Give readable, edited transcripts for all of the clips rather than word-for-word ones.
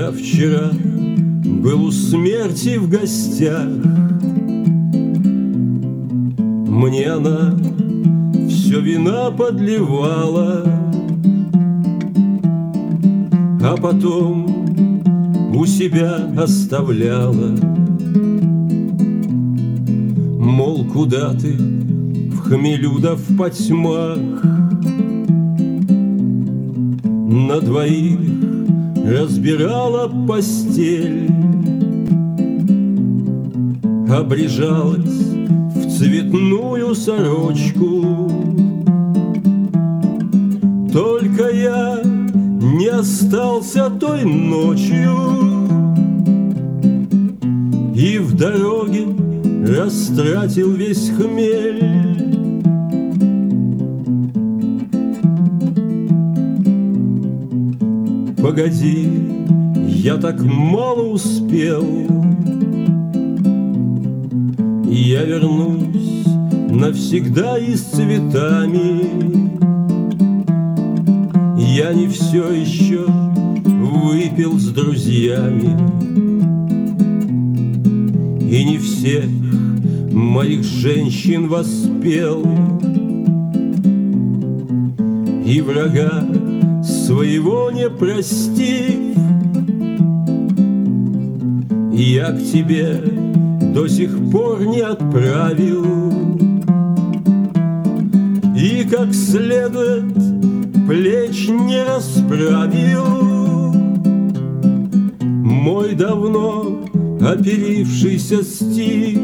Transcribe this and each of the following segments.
Я вчера был у смерти в гостях. Мне она все вина подливала, а потом у себя оставляла. Мол, куда ты в хмелю да в потьмах, на двоих разбирала постель, обрежалась в цветную сорочку. Только я не остался той ночью и в дороге растратил весь хмель. Погоди, я так мало успел, я вернусь навсегда и с цветами. Я не все еще выпил с друзьями, и не всех моих женщин воспел, и врага своего не простив, я к тебе до сих пор не отправил, и как следует плеч не расправил мой давно оперившийся стих.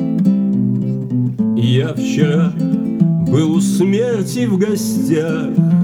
Я вчера был у смерти в гостях.